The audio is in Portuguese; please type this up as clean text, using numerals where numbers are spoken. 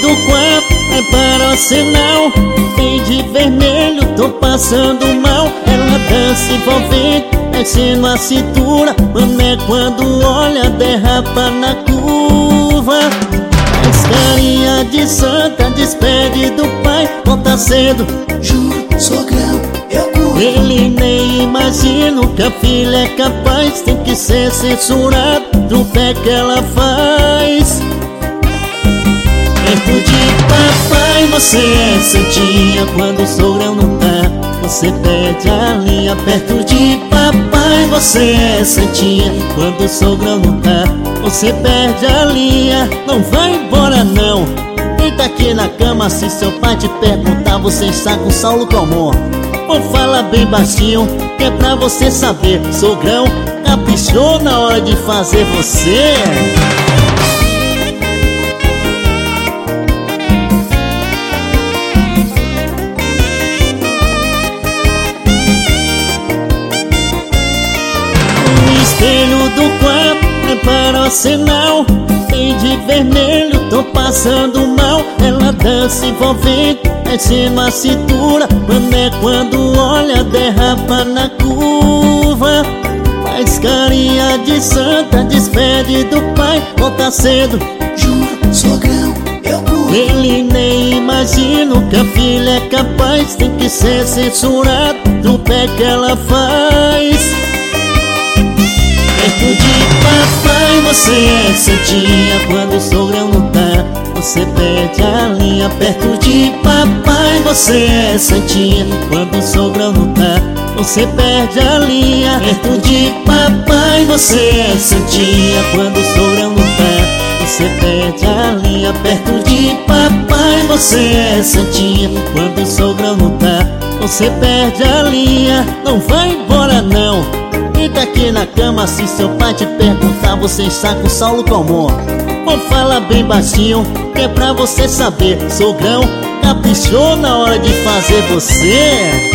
do quarto, prepara o sinal. Vem de vermelho, tô passando mal. Ela dança envolvente, descendo a cintura. Mané quando olha, derrapa na curva. Faz carinha de santa, despede do pai. Volta cedo, Juro, sogrão, eu curto. ele nem imagina que a filha é capaz. Tem que ser censurado do pé que ela faz. Perto de papai você é santinha. Quando o sogrão não tá, você perde a linha. Perto de papai você é santinha. Quando o sogrão não tá, você perde a linha. Não vai embora não, deita aqui na cama. Se seu pai te perguntar, você está com Saulo Comum. Ou fala bem baixinho, que é pra você saber. Sogrão caprichou na hora de fazer você. Espelho do quarto, prepara o sinal. Vem de vermelho, tô passando mal. Ela dança envolvente, descendo a cintura. Mané quando olha, derrapa na curva. Faz carinha de santa, despede do pai. Volta cedo, Juro, sogrão, eu curto. ele nem imagina que a filha é capaz. Tem que ser censurado do pé que ela faz. Perto de papai você é santinha. Quando o sogrão não tá, você perde a linha. Perto de papai você é santinha. Quando o sogrão não tá, você perde a linha. Perto de papai você é santinha. Quando o sogrão não tá, você perde a linha. Perto de papai você é santinha. Quando o sogrão não tá, você perde a linha. Não vai embora não, deita aqui na cama. Se seu pai te perguntar, você está com Saulo Comum. Ou fala bem baixinho, que é pra você saber. Sogrão caprichou na hora de fazer você.